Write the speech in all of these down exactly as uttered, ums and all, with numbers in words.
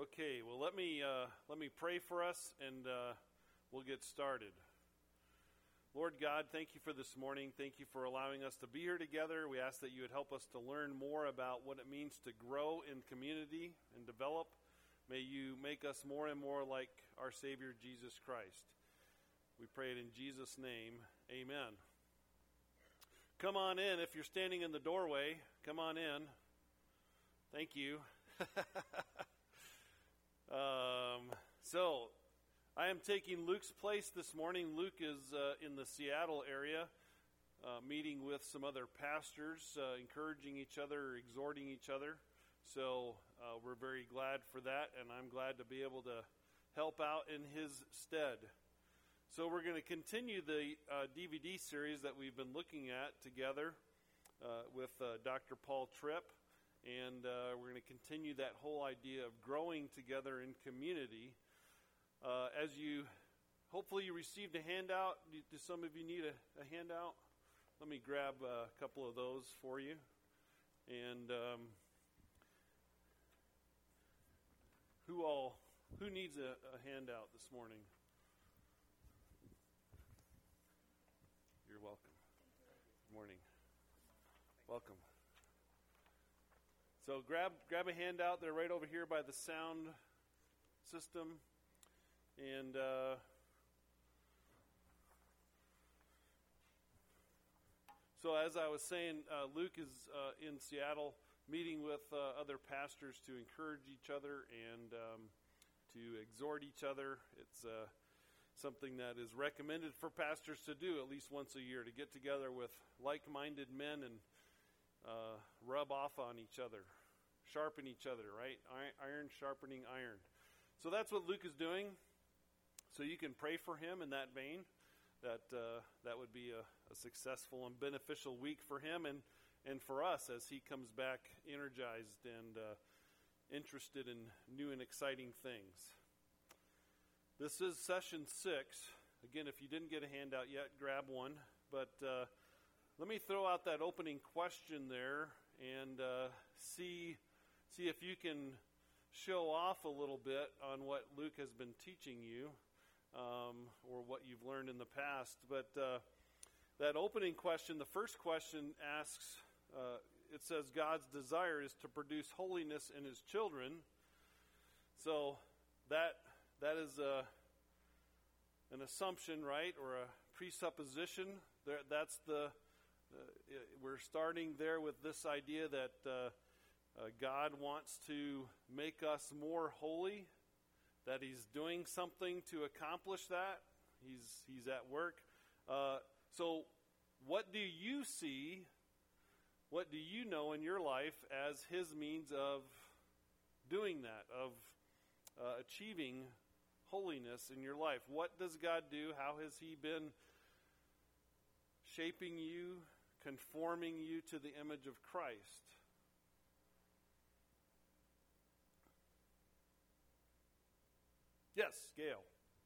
Okay, well let me uh, let me pray for us, and uh, we'll get started. Lord God, thank you for this morning. Thank you for allowing us to be here together. We ask that you would help us to learn more about what it means to grow in community and develop. May you make us more and more like our Savior, Jesus Christ. We pray it in Jesus' name. Amen. Come on in. If you're standing in the doorway, come on in. Thank you. um, so, I am taking Luke's place this morning. Luke is uh, in the Seattle area, uh, meeting with some other pastors, uh, encouraging each other, exhorting each other. So, uh, we're very glad for that, and I'm glad to be able to help out in his stead. So, we're going to continue the uh, D V D series that we've been looking at together uh, with uh, Doctor Paul Tripp. And uh, we're going to continue that whole idea of growing together in community. Uh, as you, hopefully you received a handout. Do, do some of you need a, a handout? Let me grab a couple of those for you. And um, who all, who needs a, a handout this morning? You're welcome. Good morning. Welcome. So grab grab a handout. They're right over here by the sound system. And uh, so as I was saying, uh, Luke is uh, in Seattle meeting with uh, other pastors to encourage each other and um, to exhort each other. It's uh, something that is recommended for pastors to do at least once a year, to get together with like-minded men and Uh, rub off on each other, sharpen each other, right? Iron sharpening iron. So that's what Luke is doing. So you can pray for him in that vein, that uh, that would be a, a successful and beneficial week for him and, and for us as he comes back energized and uh, interested in new and exciting things. This is session six. Again, if you didn't get a handout yet, grab one. But uh, let me throw out that opening question there and uh, see see if you can show off a little bit on what Luke has been teaching you um, or what you've learned in the past. But uh, that opening question, the first question asks, uh, it says, God's desire is to produce holiness in his children. So that that is a, an assumption, right, or a presupposition. There, that's the Uh, we're starting there with this idea that uh, uh, God wants to make us more holy, that he's doing something to accomplish that. He's he's at work. Uh, so what do you see, what do you know in your life as his means of doing that, of uh, achieving holiness in your life? What does God do? How has he been shaping you, conforming you to the image of Christ? Yes, Gail.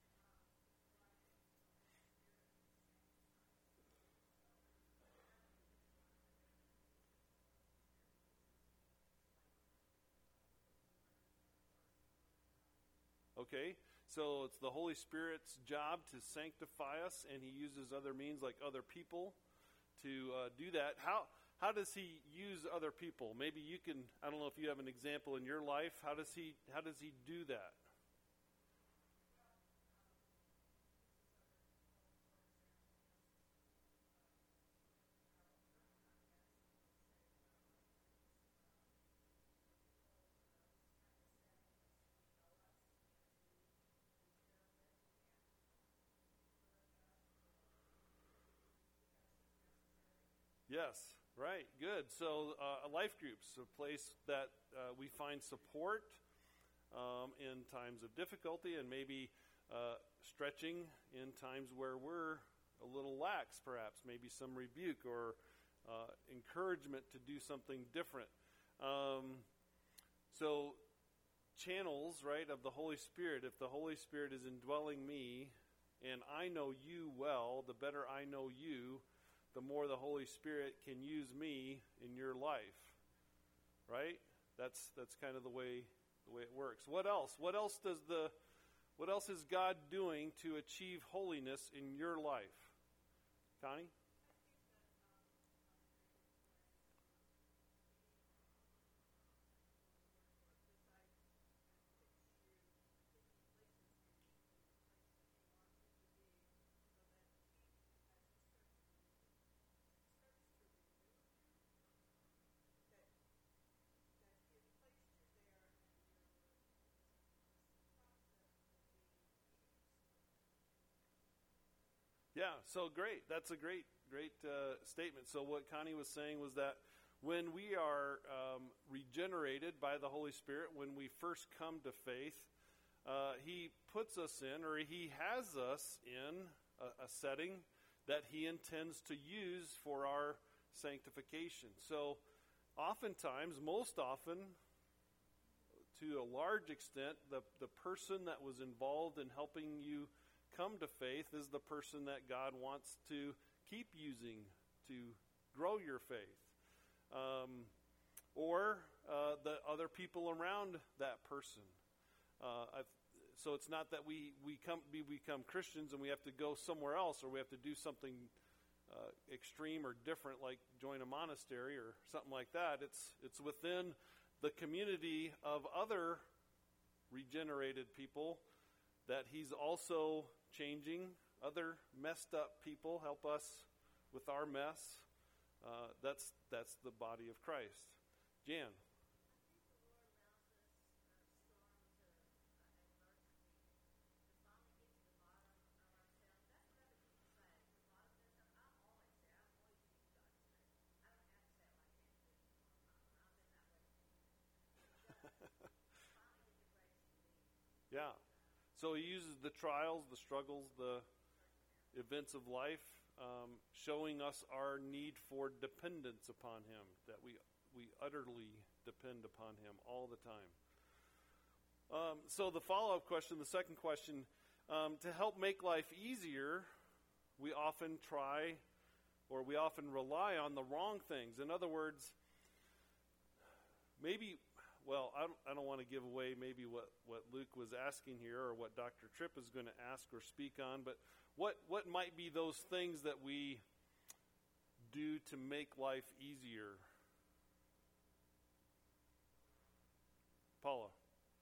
Okay, so it's the Holy Spirit's job to sanctify us, and he uses other means like other people to uh, do that. How how does he use other people? Maybe you can, I don't know if you have an example in your life. How does he how does he do that? Yes, right, good. So uh, a life group's a place that uh, we find support um, in times of difficulty, and maybe uh, stretching in times where we're a little lax, perhaps, maybe some rebuke or uh, encouragement to do something different. Um, so channels, right, of the Holy Spirit. If the Holy Spirit is indwelling me and I know you well, the better I know you, the more the Holy Spirit can use me in your life, right? That's that's kind of the way the way it works. What else? What else does the what else is God doing to achieve holiness in your life? Connie? Yeah, so great. That's a great, great uh, statement. So what Connie was saying was that when we are um, regenerated by the Holy Spirit, when we first come to faith, uh, He puts us in, or He has us in a, a setting that He intends to use for our sanctification. So oftentimes, most often, to a large extent, the, the person that was involved in helping you come to faith is the person that God wants to keep using to grow your faith. Um, or uh, the other people around that person. Uh, I've, so it's not that we, we, come, we become Christians and we have to go somewhere else, or we have to do something uh, extreme or different, like join a monastery or something like that. It's, it's within the community of other regenerated people that He's also changing. Other messed up people help us with our mess. Uh, that's that's the body of Christ. Jan. Yeah. So He uses the trials, the struggles, the events of life, um, showing us our need for dependence upon Him, that we we utterly depend upon Him all the time. Um, so the follow-up question, the second question, um, to help make life easier, we often try, or we often rely on the wrong things. In other words, maybe... Well, I don't, I don't want to give away maybe what, what Luke was asking here, or what Doctor Tripp is going to ask or speak on, but what, what might be those things that we do to make life easier? Paula.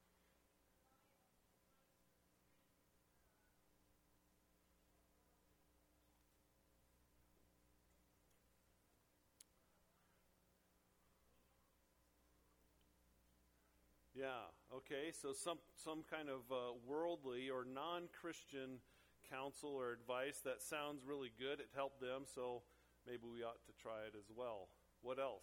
Yeah, okay, so some some kind of uh, worldly or non-Christian counsel or advice that sounds really good. It helped them, so maybe we ought to try it as well. What else?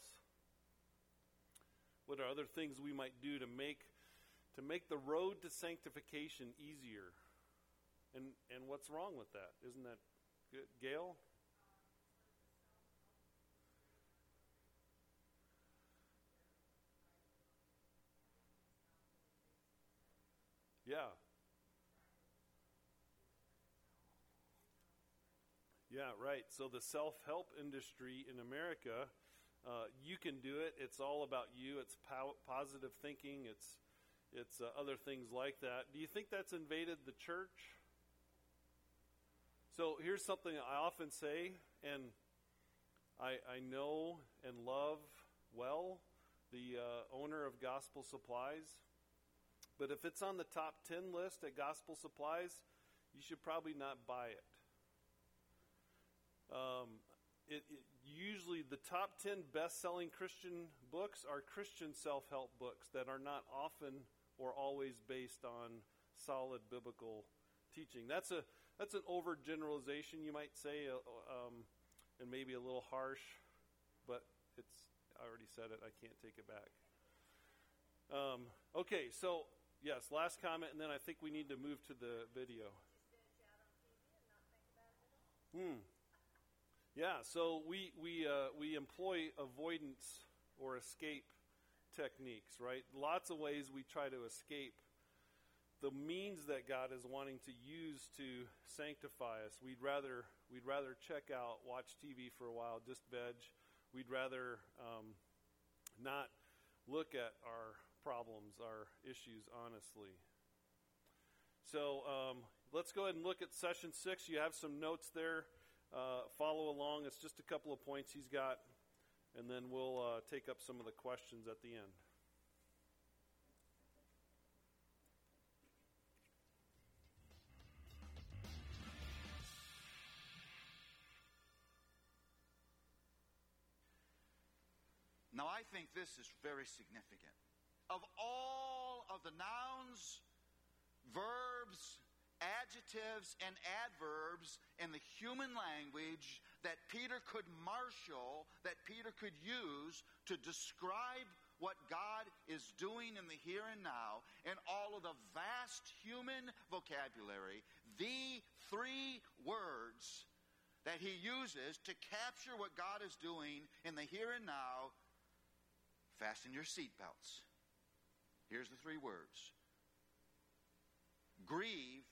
What are other things we might do to make to make the road to sanctification easier? And and what's wrong with that? Isn't that good? Gail? Yeah. Yeah, right. So the self-help industry in America, uh, you can do it. It's all about you. It's po- positive thinking. It's it's uh, other things like that. Do you think that's invaded the church? So here's something I often say, and I, I know and love well the uh, owner of Gospel Supplies. But if it's on the top ten list at Gospel Supplies, you should probably not buy it. Um, it, it usually the top ten best-selling Christian books are Christian self-help books that are not often or always based on solid biblical teaching. That's a that's an overgeneralization, you might say, uh, um, and maybe a little harsh, but it's I already said it. I can't take it back. Um, okay, so yes, last comment, and then I think we need to move to the video. Hmm. Yeah, so we we uh, we employ avoidance or escape techniques, right? Lots of ways we try to escape the means that God is wanting to use to sanctify us. We'd rather we'd rather check out, watch T V for a while, just veg. We'd rather um, not look at our problems, our issues, honestly. So um, let's go ahead and look at session six. You have some notes there. Uh, follow along. It's just a couple of points he's got, and then we'll uh, take up some of the questions at the end. Now, I think this is very significant. Of all of the nouns, verbs, adjectives, and adverbs in the human language that Peter could marshal, that Peter could use to describe what God is doing in the here and now, and all of the vast human vocabulary, the three words that he uses to capture what God is doing in the here and now. Fasten your seatbelts. Here's the three words. Grieve,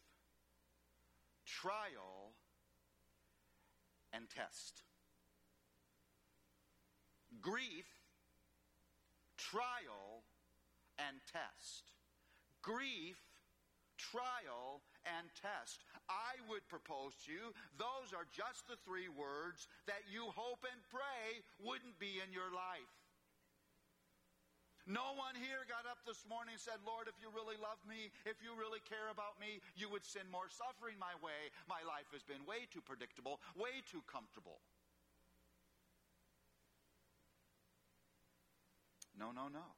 trial, and test. Grief, trial, and test. Grief, trial, and test. I would propose to you, those are just the three words that you hope and pray wouldn't be in your life. No one here got up this morning and said, Lord, if you really love me, if you really care about me, you would send more suffering my way. My life has been way too predictable, way too comfortable. No, no, no.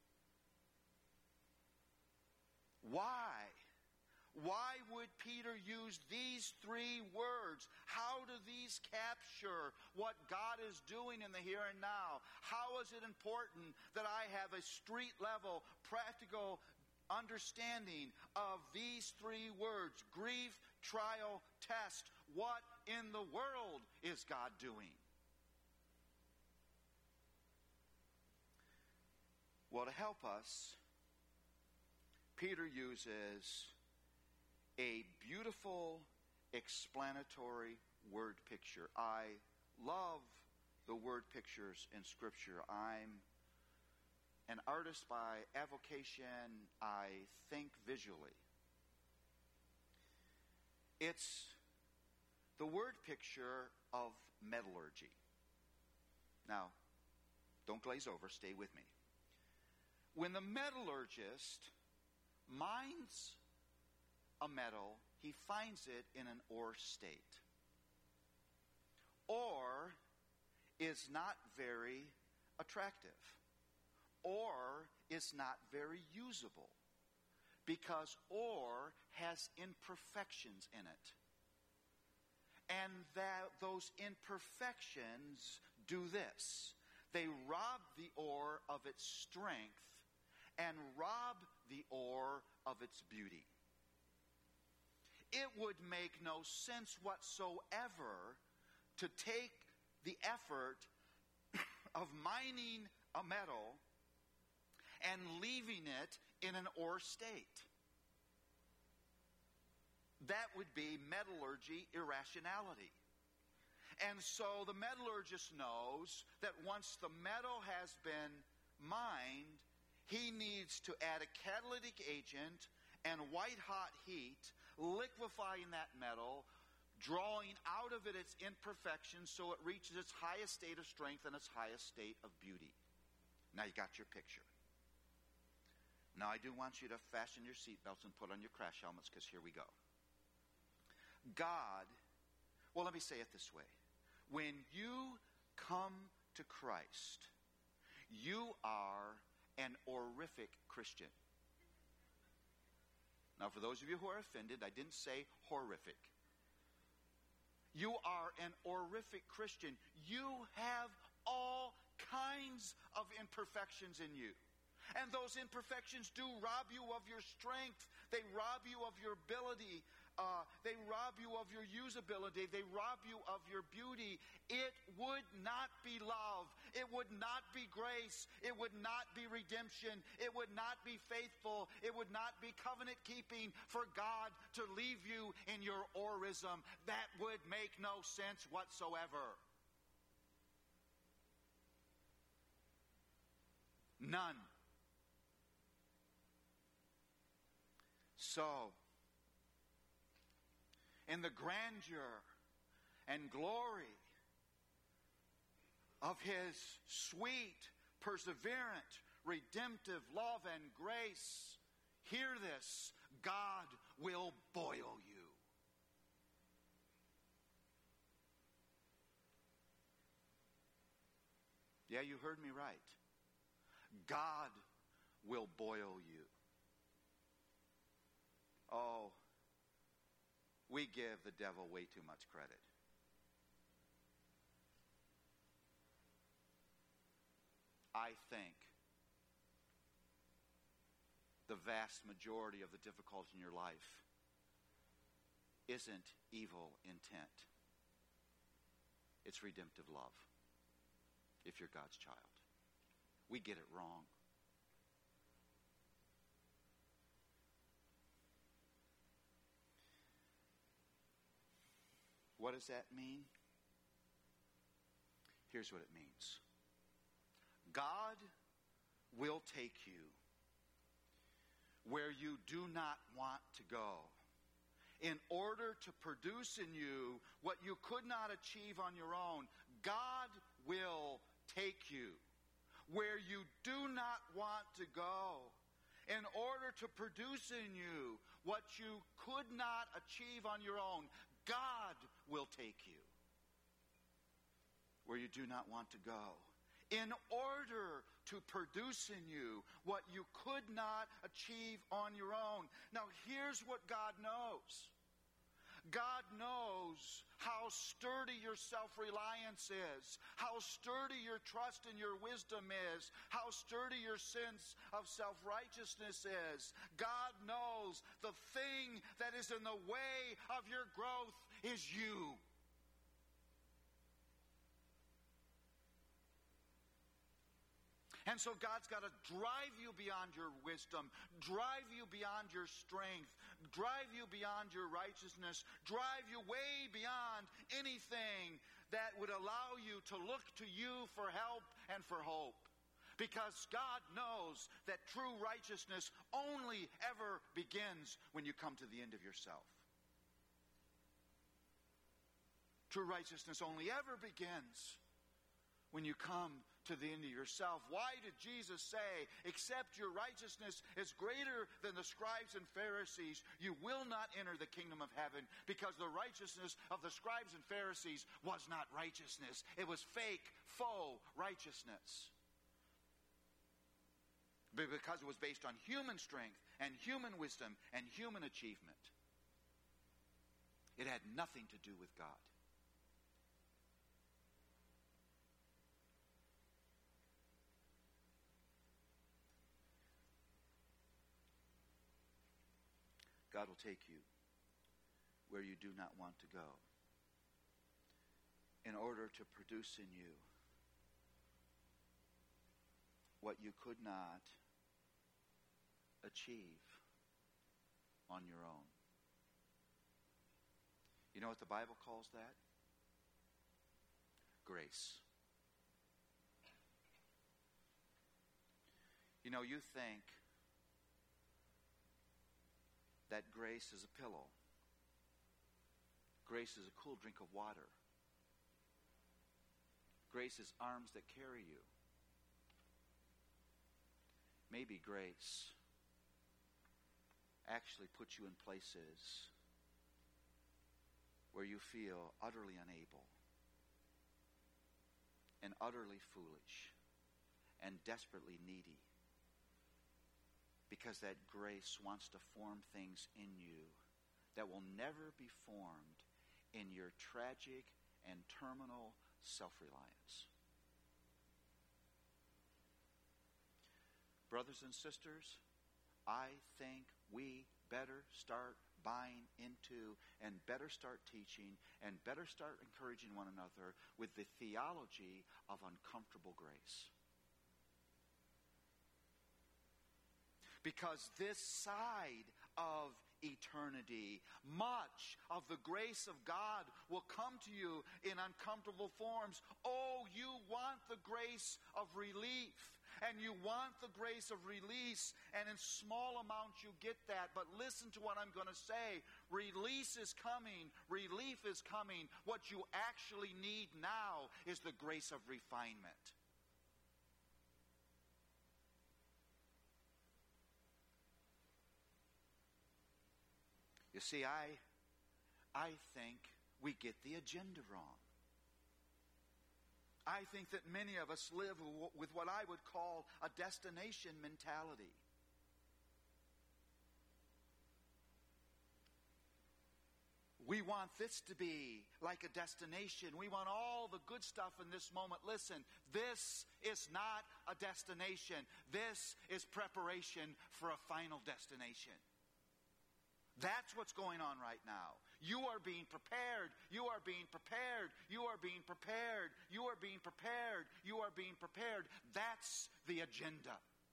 Why? Why would Peter use these three words? How do these capture what God is doing in the here and now? How is it important that I have a street-level, practical understanding of these three words? Grief, trial, test. What in the world is God doing? Well, to help us, Peter uses a beautiful explanatory word picture. I love the word pictures in Scripture. I'm an artist by avocation. I think visually. It's the word picture of metallurgy. Now, don't glaze over. Stay with me. When the metallurgist mines a metal, he finds it in an ore state. Ore is not very attractive. Ore is not very usable because ore has imperfections in it. And that those imperfections do this. They rob the ore of its strength and rob the ore of its beauty. It would make no sense whatsoever to take the effort of mining a metal and leaving it in an ore state. That would be metallurgy irrationality. And so the metallurgist knows that once the metal has been mined, he needs to add a catalytic agent and white-hot heat, liquefying that metal, drawing out of it its imperfections so it reaches its highest state of strength and its highest state of beauty. Now you got your picture. Now I do want you to fasten your seatbelts and put on your crash helmets, because here we go. God, well, let me say it this way. When you come to Christ, you are an horrific Christian. Now, for those of you who are offended, I didn't say horrific. You are an horrific Christian. You have all kinds of imperfections in you. And those imperfections do rob you of your strength. They rob you of your ability. Uh, they rob you of your usability. They rob you of your beauty. It would not be love. It would not be grace. It would not be redemption. It would not be faithful. It would not be covenant keeping for God to leave you in your orism. That would make no sense whatsoever. None. So, in the grandeur and glory of His sweet, perseverant, redemptive love and grace, hear this: God will boil you. Yeah, you heard me right. God will boil you. Oh, we give the devil way too much credit. I think the vast majority of the difficulty in your life isn't evil intent. It's redemptive love, if you're God's child. We get it wrong. What does that mean? Here's what it means. God will take you where you do not want to go in order to produce in you what you could not achieve on your own. God will take you where you do not want to go in order to produce in you what you could not achieve on your own. God will take you where you do not want to go in order to produce in you what you could not achieve on your own. Now, here's what God knows. God knows how sturdy your self-reliance is, how sturdy your trust and your wisdom is, how sturdy your sense of self-righteousness is. God knows the thing that is in the way of your growth is you. And so God's got to drive you beyond your wisdom, drive you beyond your strength, drive you beyond your righteousness, drive you way beyond anything that would allow you to look to you for help and for hope. Because God knows that true righteousness only ever begins when you come to the end of yourself. True righteousness only ever begins when you come to the end of yourself. Why did Jesus say, except your righteousness is greater than the scribes and Pharisees, you will not enter the kingdom of heaven? Because the righteousness of the scribes and Pharisees was not righteousness. It was fake, faux righteousness. Because it was based on human strength and human wisdom and human achievement. It had nothing to do with God. God will take you where you do not want to go in order to produce in you what you could not achieve on your own. You know what the Bible calls that? Grace. You know, you think that grace is a pillow. Grace is a cool drink of water. Grace is arms that carry you. Maybe grace actually puts you in places where you feel utterly unable and utterly foolish and desperately needy. Because that grace wants to form things in you that will never be formed in your tragic and terminal self-reliance. Brothers and sisters, I think we better start buying into and better start teaching and better start encouraging one another with the theology of uncomfortable grace. Because this side of eternity, much of the grace of God will come to you in uncomfortable forms. Oh, you want the grace of relief. and you want the grace of release, and in small amounts you get that. But listen to what I'm going to say. Release is coming. Relief is coming. What you actually need now is the grace of refinement. You see, I, I think we get the agenda wrong. I think that many of us live with what I would call a destination mentality. We want this to be like a destination. We want all the good stuff in this moment. Listen, this is not a destination. This is preparation for a final destination. That's what's going on right now. You are being prepared. You are being prepared. You are being prepared. You are being prepared. You are being prepared. That's the agenda.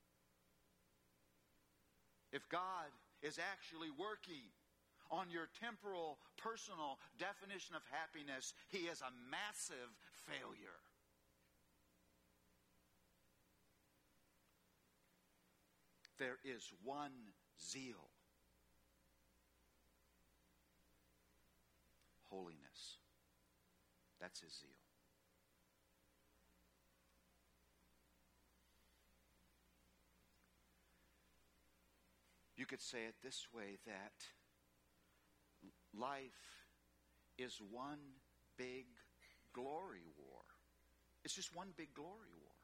If God is actually working on your temporal, personal definition of happiness, He is a massive failure. There is one zeal. Holiness. That's His zeal. You could say it this way, that life is one big glory war. It's just one big glory war.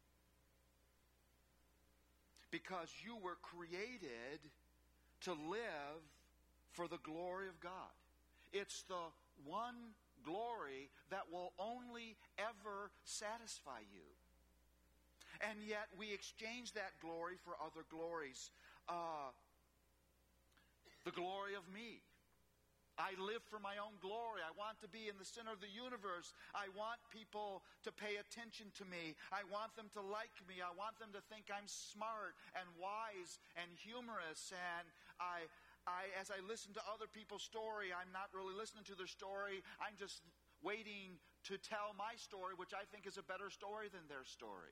Because you were created to live for the glory of God. It's the one glory that will only ever satisfy you. And yet we exchange that glory for other glories. Uh, the glory of me. I live for my own glory. I want to be in the center of the universe. I want people to pay attention to me. I want them to like me. I want them to think I'm smart and wise and humorous. And I... I, as I listen to other people's story, I'm not really listening to their story. I'm just waiting to tell my story, which I think is a better story than their story.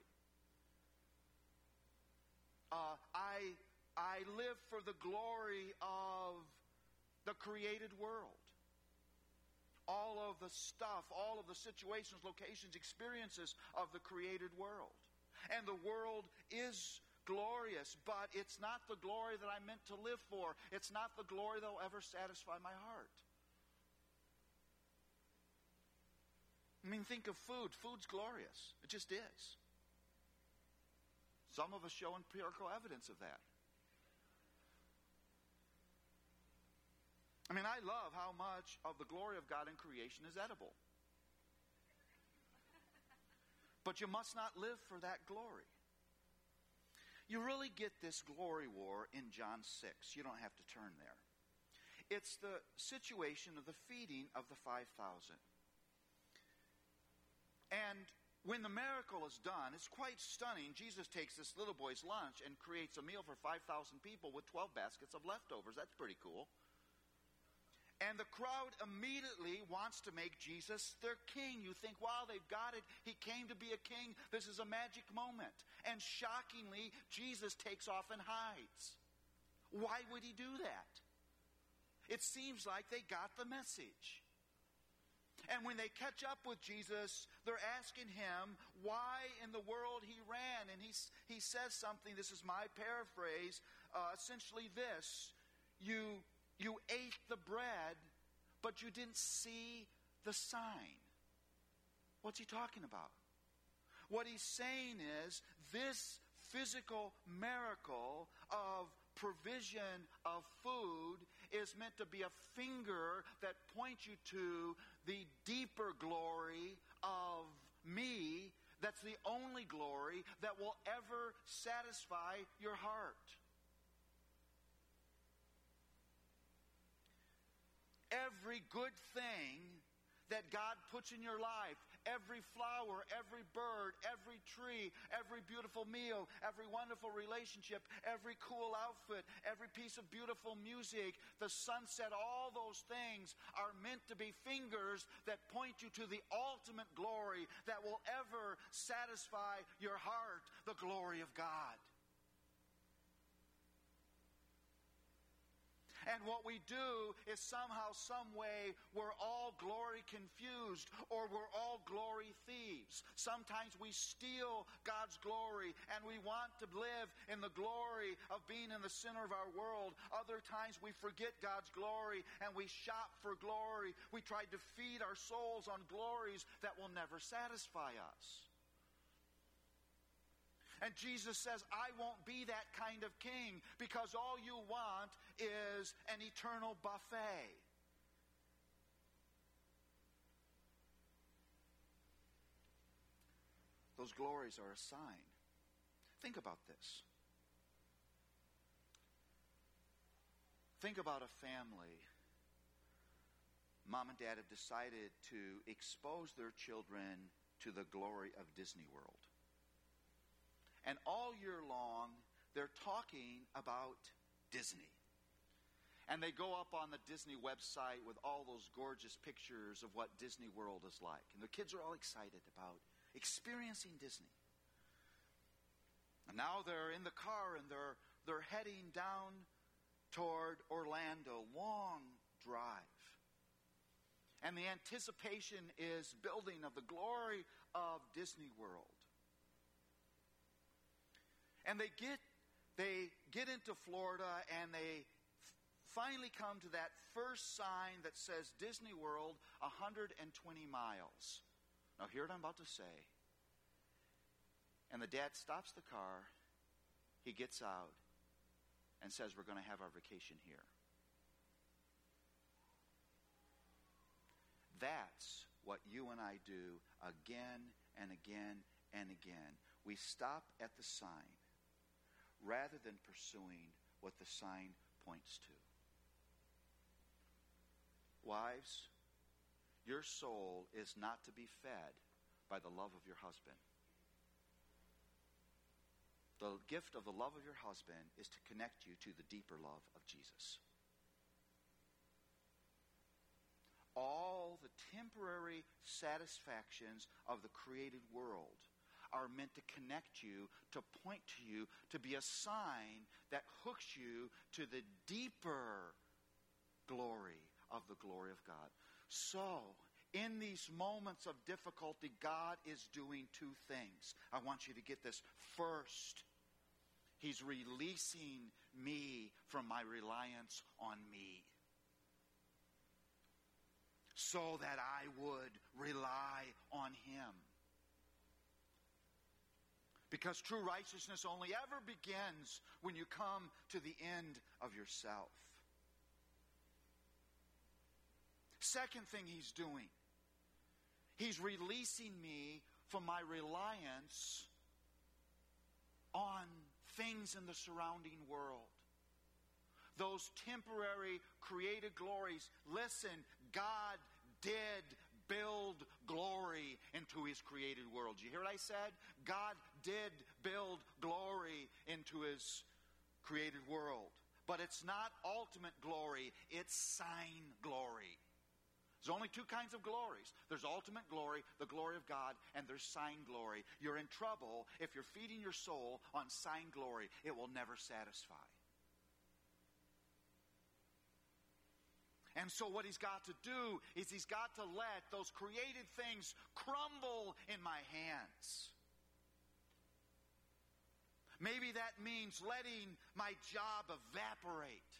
Uh, I, I live for the glory of the created world. All of the stuff, all of the situations, locations, experiences of the created world. And the world is glorious, but it's not the glory that I'm meant to live for. It's not the glory that will ever satisfy my heart. I mean, think of food. Food's glorious. It just is. Some of us show empirical evidence of that. I mean, I love how much of the glory of God in creation is edible. But you must not live for that glory. You really get this glory war in John six. You don't have to turn there. It's the situation of the feeding of the five thousand. And when the miracle is done, it's quite stunning. Jesus takes this little boy's lunch and creates a meal for five thousand people with twelve baskets of leftovers. That's pretty cool. And the crowd immediately wants to make Jesus their king. You think, wow, they've got it. He came to be a king. This is a magic moment. And shockingly, Jesus takes off and hides. Why would He do that? It seems like they got the message. And when they catch up with Jesus, they're asking Him why in the world He ran. And he, he says something, this is my paraphrase, uh, essentially this: You... You ate the bread, but you didn't see the sign. What's He talking about? What He's saying is this physical miracle of provision of food is meant to be a finger that points you to the deeper glory of me. That's the only glory that will ever satisfy your heart. Every good thing that God puts in your life, every flower, every bird, every tree, every beautiful meal, every wonderful relationship, every cool outfit, every piece of beautiful music, the sunset, all those things are meant to be fingers that point you to the ultimate glory that will ever satisfy your heart, the glory of God. And what we do is somehow, some way, we're all glory confused, or we're all glory thieves. Sometimes we steal God's glory and we want to live in the glory of being in the center of our world. Other times we forget God's glory and we shop for glory. We try to feed our souls on glories that will never satisfy us. And Jesus says, I won't be that kind of king, because all you want is an eternal buffet. Those glories are a sign. Think about this. Think about a family. Mom and dad have decided to expose their children to the glory of Disney World. And all year long, they're talking about Disney. And they go up on the Disney website with all those gorgeous pictures of what Disney World is like. And the kids are all excited about experiencing Disney. And now they're in the car and they're, they're heading down toward Orlando. Long drive. And the anticipation is building of the glory of Disney World. And they get they get into Florida, and they f- finally come to that first sign that says Disney World, one hundred twenty miles. Now hear what I'm about to say. And the dad stops the car, he gets out, and says, we're going to have our vacation here. That's what you and I do again and again and again. We stop at the sign rather than pursuing what the sign points to. Wives, your soul is not to be fed by the love of your husband. The gift of the love of your husband is to connect you to the deeper love of Jesus. All the temporary satisfactions of the created world are meant to connect you, to point to you, to be a sign that hooks you to the deeper glory of the glory of God. So, in these moments of difficulty, God is doing two things. I want you to get this. First, He's releasing me from my reliance on me, so that I would rely on Him. Because true righteousness only ever begins when you come to the end of yourself. Second thing He's doing, He's releasing me from my reliance on things in the surrounding world. Those temporary created glories. Listen, God did build glory into His created world. You hear what I said? God did build glory into His created world. But it's not ultimate glory, it's sign glory. There's only two kinds of glories. There's ultimate glory, the glory of God, and there's sign glory. You're in trouble if you're feeding your soul on sign glory. It will never satisfy. And so what He's got to do is He's got to let those created things crumble in my hands. Maybe that means letting my job evaporate.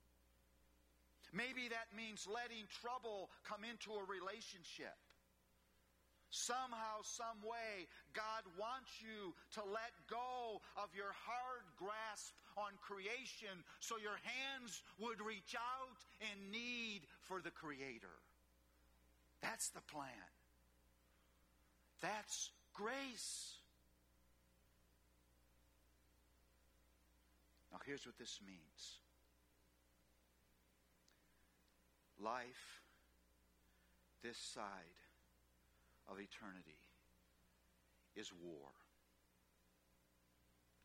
Maybe that means letting trouble come into a relationship. Somehow, some way, God wants you to let go of your hard grasp on creation so your hands would reach out in need for the Creator. That's the plan. That's grace. Now here's what this means. Life this side of eternity is war.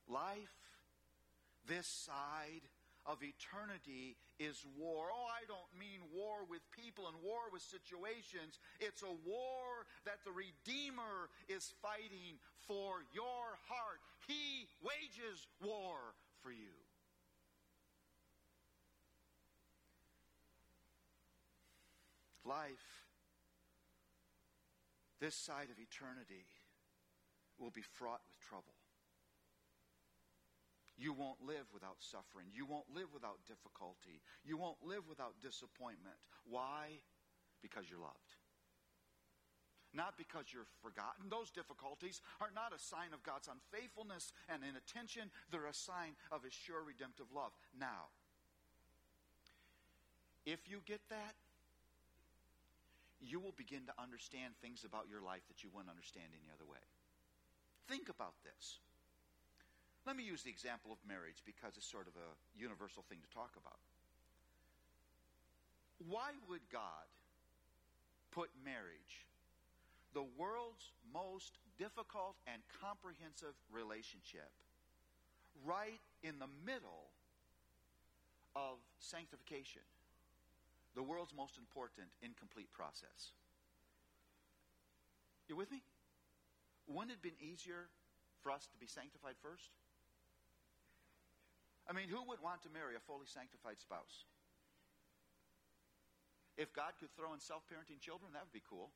Life this side of eternity is war. Oh, I don't mean war with people and war with situations. It's a war that the Redeemer is fighting for your heart. He wages war for you. Life this side of eternity will be fraught with trouble. You won't live without suffering. You won't live without difficulty. You won't live without disappointment. Why? Because you're loved. Not because you're forgotten. Those difficulties are not a sign of God's unfaithfulness and inattention. They're a sign of His sure redemptive love. Now, if you get that, you will begin to understand things about your life that you wouldn't understand any other way. Think about this. Let me use the example of marriage because it's sort of a universal thing to talk about. Why would God put marriage, the world's most difficult and comprehensive relationship, right in the middle of sanctification, the world's most important incomplete process? You with me? Wouldn't it have been easier for us to be sanctified first? I mean, who would want to marry a fully sanctified spouse? If God could throw in self-parenting children, that would be cool.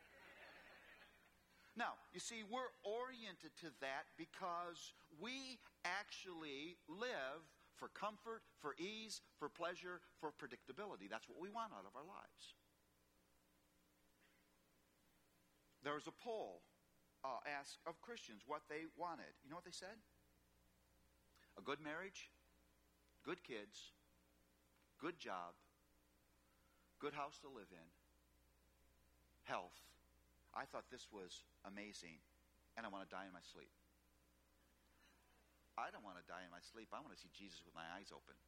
Now, you see, we're oriented to that because we actually live for comfort, for ease, for pleasure, for predictability. That's what we want out of our lives. There was a poll uh, asked of Christians what they wanted. You know what they said? A good marriage, good kids, good job, good house to live in, health. I thought this was amazing, and I want to die in my sleep. I don't want to die in my sleep. I want to see Jesus with my eyes open.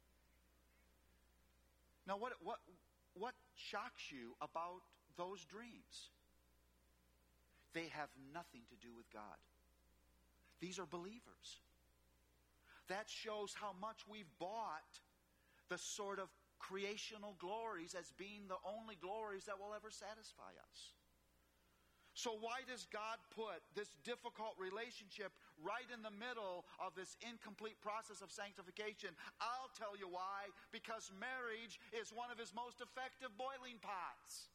Now, what, what, what shocks you about those dreams? They have nothing to do with God. These are believers. That shows how much we've bought the sort of creational glories as being the only glories that will ever satisfy us. So why does God put this difficult relationship right in the middle of this incomplete process of sanctification? I'll tell you why. Because marriage is one of His most effective boiling pots.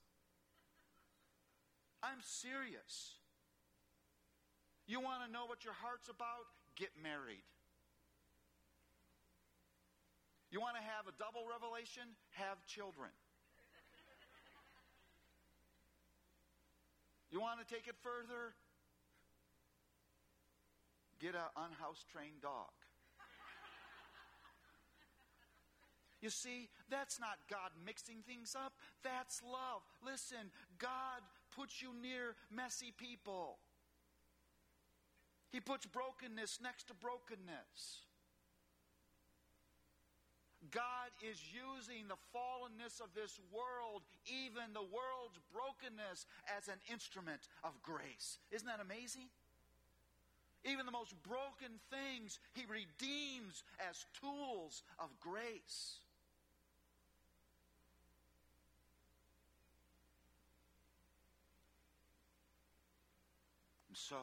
I'm serious. You want to know what your heart's about? Get married. You want to have a double revelation? Have children. You want to take it further? Get an unhouse-trained dog. You see, that's not God mixing things up. That's love. Listen, God puts you near messy people. He puts brokenness next to brokenness. God is using the fallenness of this world, even the world's brokenness, as an instrument of grace. Isn't that amazing? Even the most broken things He redeems as tools of grace. And so,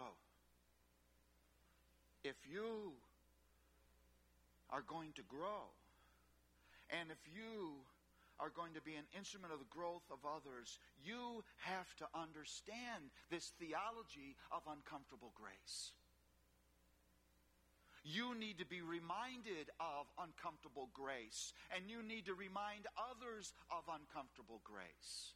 if you are going to grow, and if you are going to be an instrument of the growth of others, you have to understand this theology of uncomfortable grace. You need to be reminded of uncomfortable grace, and you need to remind others of uncomfortable grace.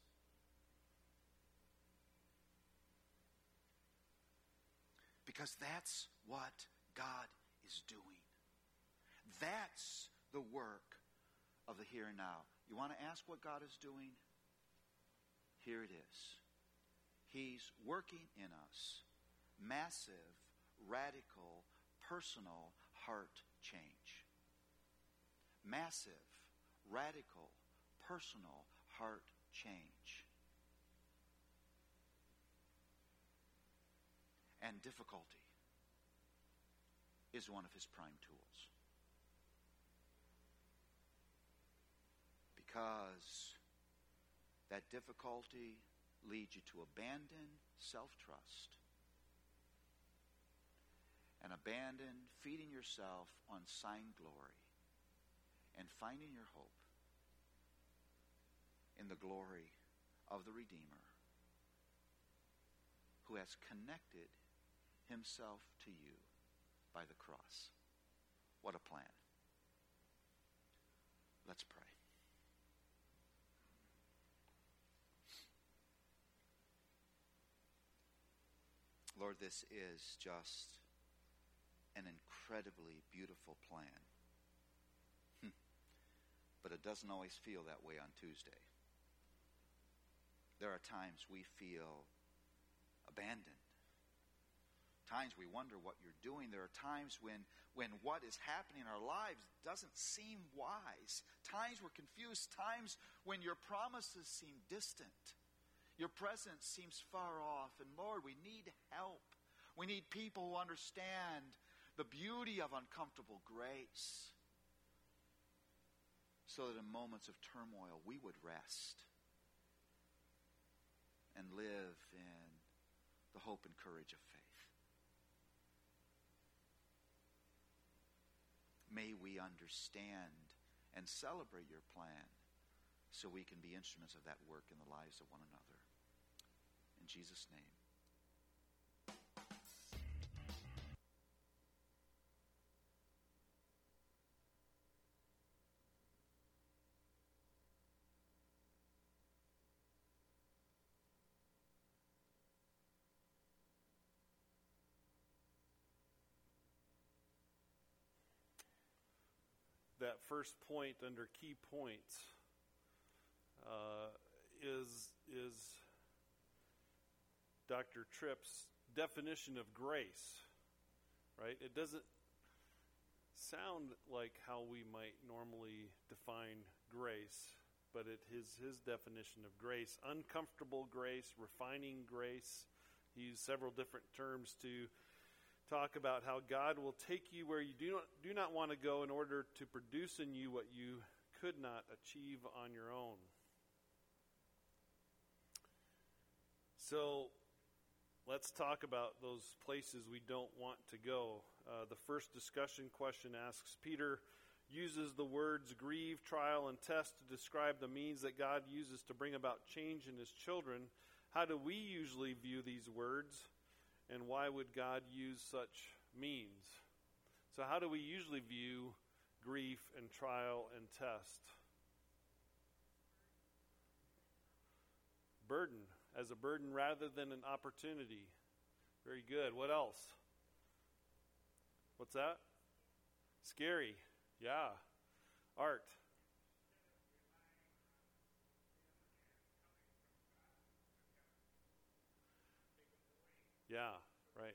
Because that's what God is doing. That's the work of the here and now. You want to ask what God is doing? Here it is. He's working in us massive, radical, personal heart change. Massive, radical, personal heart change. And difficulty. is one of his prime tools. Because that difficulty leads you to abandon self-trust and abandon feeding yourself on sign glory and finding your hope in the glory of the Redeemer who has connected himself to you by the cross. What a plan. Let's pray. Lord, this is just an incredibly beautiful plan. But it doesn't always feel that way on Tuesday. There are times we feel abandoned. Times we wonder what you're doing. There are times when, when what is happening in our lives doesn't seem wise. Times we're confused. Times when your promises seem distant. Your presence seems far off. And Lord, we need help. We need people who understand the beauty of uncomfortable grace, so that in moments of turmoil we would rest and live in the hope and courage of faith. May we understand and celebrate your plan so we can be instruments of that work in the lives of one another. In Jesus' name. That first point under key points uh, is is Doctor Tripp's definition of grace, right? It doesn't sound like how we might normally define grace, but it is his definition of grace. Uncomfortable grace, refining grace. He used several different terms to talk about how God will take you where you do not, do not want to go in order to produce in you what you could not achieve on your own. So let's talk about those places we don't want to go. Uh, the first discussion question asks, Peter uses the words grieve, trial, and test to describe the means that God uses to bring about change in his children. How do we usually view these words? And why would God use such means? So how do we usually view grief and trial and test? Burden, as a burden rather than an opportunity. Very good. What else? What's that? Scary. Yeah. Art. Yeah, right.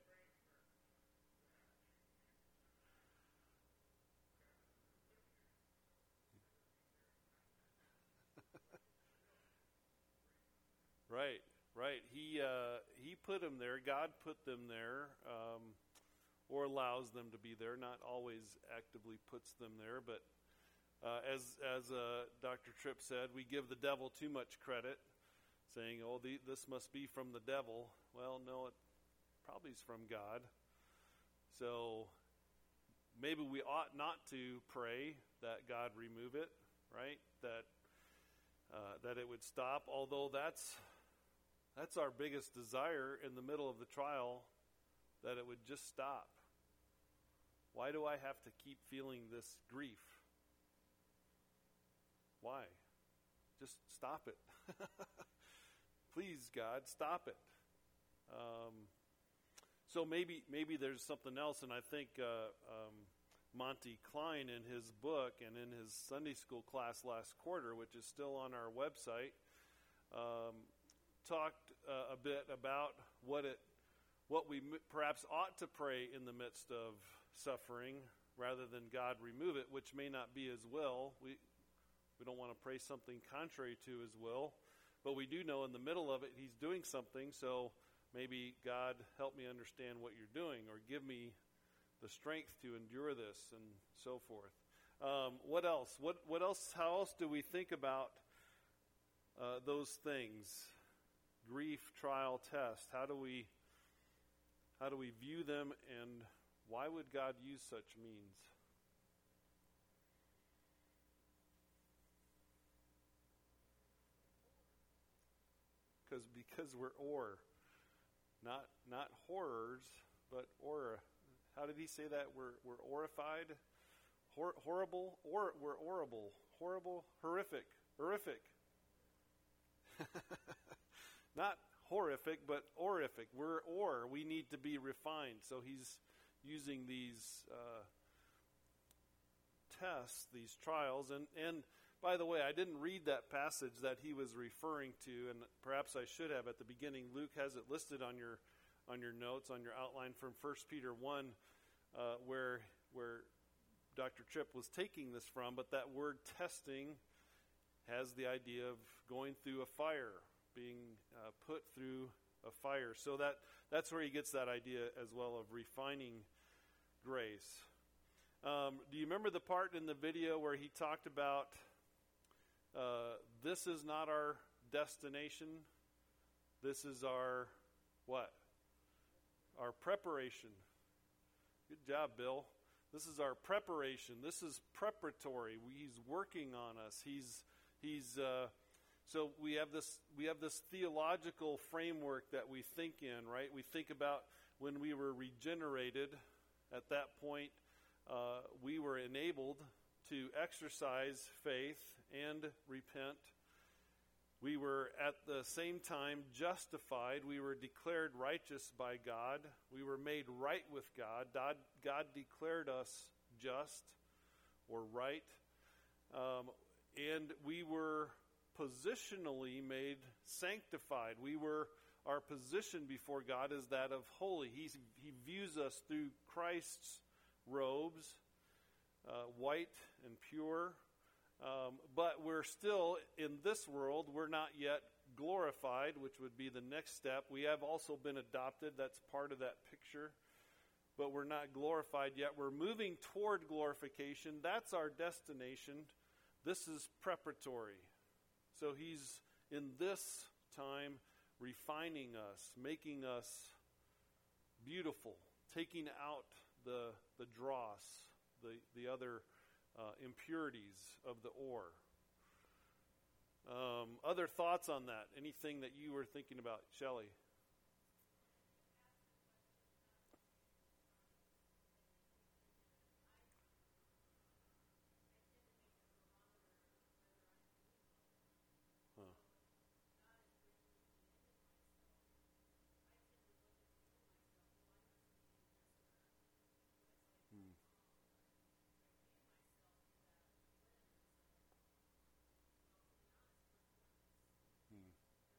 Right, right. He uh, he put them there. God put them there, um, or allows them to be there. Not always actively puts them there, but uh, as as uh, Doctor Tripp said, we give the devil too much credit, saying, "Oh, the, this must be from the devil." Well, no, it probably is from God. So maybe we ought not to pray that God remove it, right? That uh, that it would stop. Although that's that's our biggest desire in the middle of the trial, that it would just stop. Why do I have to keep feeling this grief? Why? Just stop it. Please, God, stop it. Um, so maybe maybe there's something else, and I think uh, um, Monty Klein in his book and in his Sunday school class last quarter, which is still on our website, um, talked uh, a bit about what it what we m- perhaps ought to pray in the midst of suffering rather than God remove it, which may not be his will. We we don't want to pray something contrary to his will, but we do know in the middle of it he's doing something, so maybe God help me understand what you're doing, or give me the strength to endure this and so forth. Um, what else? What what else? How else do we think about uh, those things? Grief, trial, test. How do we how do we view them, and why would God use such means? Because because we're or, not not horrors, but aura. How did he say that? We're we're horrified, Hor- horrible, or we're horrible, horrible, horrific, horrific. Not horrific, but horrific. We're or. We need to be refined. So he's using these uh, tests, these trials, and and. By the way, I didn't read that passage that he was referring to, and perhaps I should have at the beginning. Luke has it listed on your on your notes, on your outline from First Peter one, uh, where where Doctor Tripp was taking this from. But that word testing has the idea of going through a fire, being uh, put through a fire. So that that's where he gets that idea as well of refining grace. Um, do you remember the part in the video where he talked about Uh, this is not our destination. This is our what? Our preparation. Good job, Bill. This is our preparation. This is preparatory. We, he's working on us. He's he's. Uh, so we have this we have this theological framework that we think in, right? We think about when we were regenerated. At that point, uh, we were enabled to exercise faith and repent. We were at the same time justified. We were declared righteous by God. We were made right with God. God, God declared us just or right. Um, and we were positionally made sanctified. We were, our position before God is that of holy. He's, he views us through Christ's robes, uh, white and pure. Um, but we're still, in this world, we're not yet glorified, which would be the next step. We have also been adopted. That's part of that picture. But we're not glorified yet. We're moving toward glorification. That's our destination. This is preparatory. So he's, in this time, refining us, making us beautiful, taking out the, the dross, the, the other Uh, impurities of the ore. Um, other thoughts on that? Anything that you were thinking about, Shelley? Huh. Hmm. Hmm.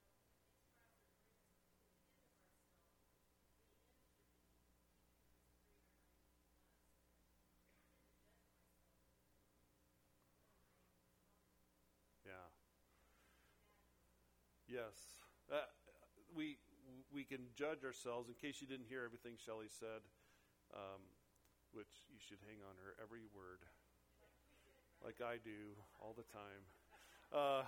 Yeah. Yes. Uh, we we can judge ourselves. In case you didn't hear everything Shelley said, um, which you should hang on her every word, like I do all the time. Uh,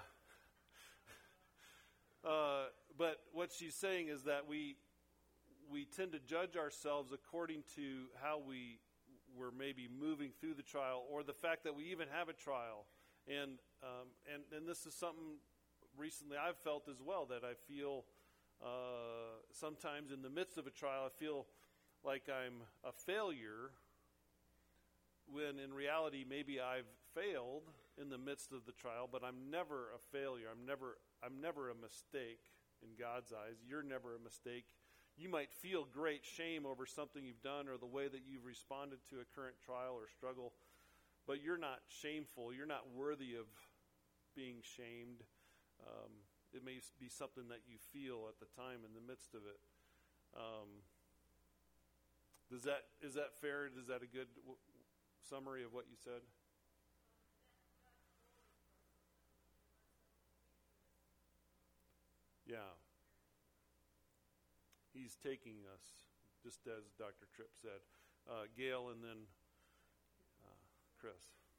uh, but what she's saying is that we we tend to judge ourselves according to how we were maybe moving through the trial, or the fact that we even have a trial. And um, and and this is something recently I've felt as well, that I feel uh, sometimes in the midst of a trial, I feel like I'm a failure, when in reality maybe I've failed in the midst of the trial, but I'm never a failure. I'm never I'm never a mistake in God's eyes. You're never a mistake. You might feel great shame over something you've done or the way that you've responded to a current trial or struggle, but you're not shameful. You're not worthy of being shamed. Um, it may be something that you feel at the time in the midst of it. Um, does that is that fair? Is that a good w- summary of what you said? Yeah. He's taking us, just as Doctor Tripp said. uh, Gail, and then uh, Chris.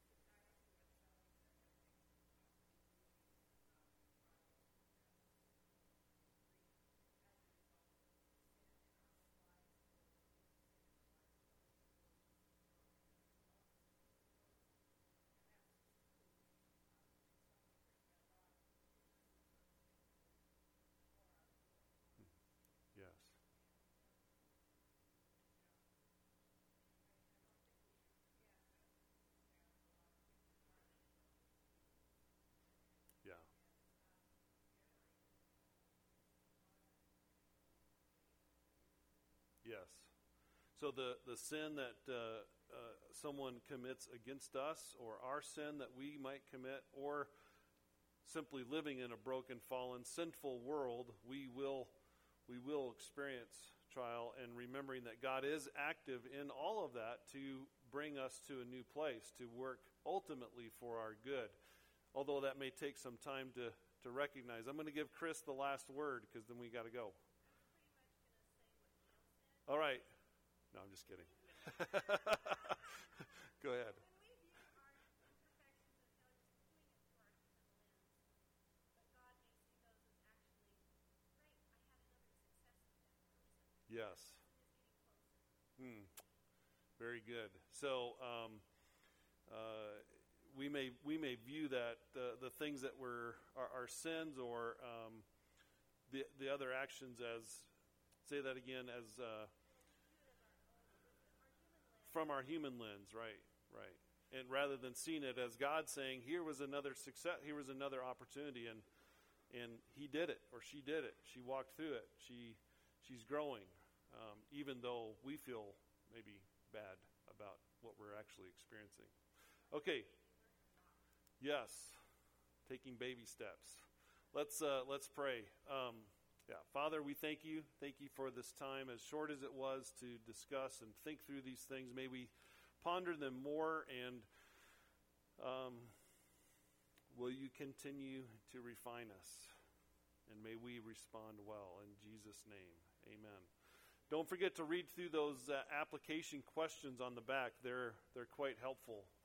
Yes. Yeah. Yes. So the, the sin that uh, uh, someone commits against us, or our sin that we might commit, or simply living in a broken, fallen, sinful world, we will we will experience trial, and remembering that God is active in all of that to bring us to a new place, to work ultimately for our good. Although that may take some time to, to recognize. I'm going to give Chris the last word, because then we got to go. All right. No, I'm just kidding. Go ahead. Yes. Hmm. Very good. So um, uh, we may we may view that the the things that were our, our sins, or um, the the other actions, as, say that again, as uh, from our human lens, right, right, and rather than seeing it as God saying, here was another success, here was another opportunity, and and he did it, or she did it, she walked through it, she she's growing. Um, even though we feel maybe bad about what we're actually experiencing. Okay. Yes. Taking baby steps. Let's uh, let's pray. Um, yeah, Father, we thank you. Thank you for this time, as short as it was, to discuss and think through these things. May we ponder them more, and um, will you continue to refine us? And may we respond well. In Jesus' name, amen. Don't forget to read through those uh, application questions on the back. They're they're quite helpful.